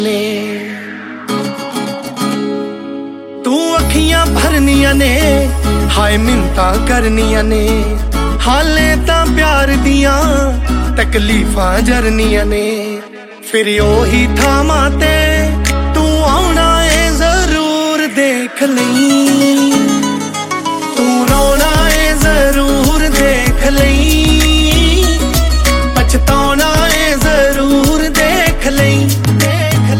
ने तू अखियां भरनियां ने हाय मिन्नतां करनियां ने हाले तां प्यार दियां तकलीफां जरनियां ने फिर ओही थावां ते